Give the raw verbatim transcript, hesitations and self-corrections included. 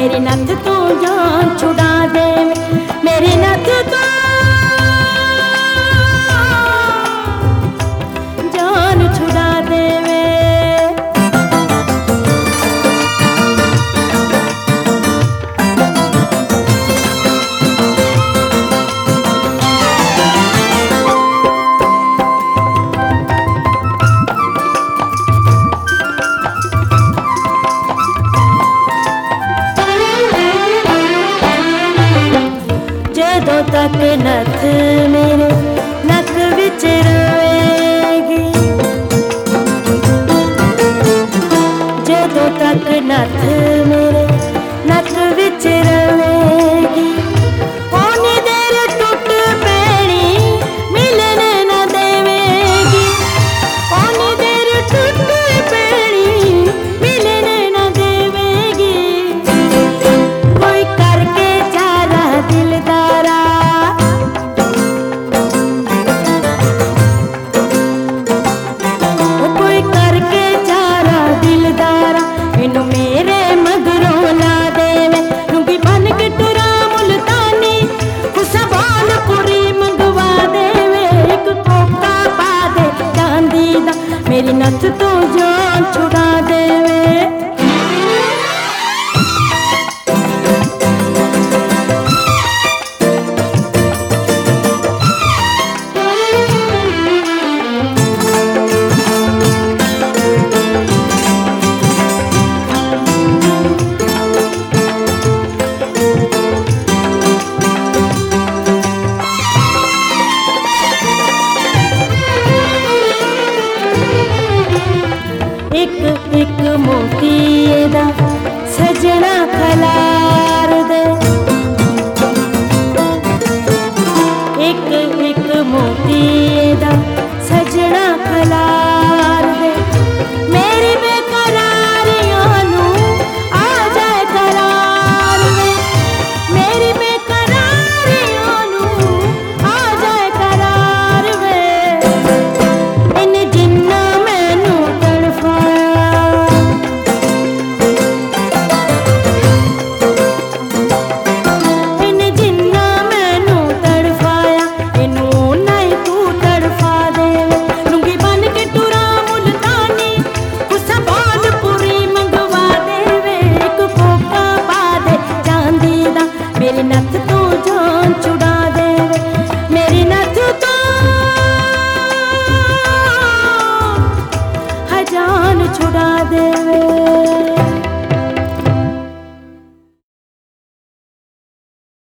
मेरी नथ तू जान छुड़ा दे, मेरी नथ तू जान छुड़ा दे। जदों तक नथ मेरे नक विच रोएगी, जदों तक नथ मेरे नक विच रोएगी, ओनी देर टुट पैनी मिलन न देवेगी, ओनी देर टुट पैनी मिलन न देवेगी। कोई करके चारा दिलदारा, कोई करके चारा दिलदारा, इनू मेरे मगरों ला देवे, लुंगी बन के टुरा मुल्तानी, खुशबान पूरी मंगवा देवे, एक कोका पा दे चांदी दा, मेरी नथ तो जान छुड़ा देवे। एक एक मोती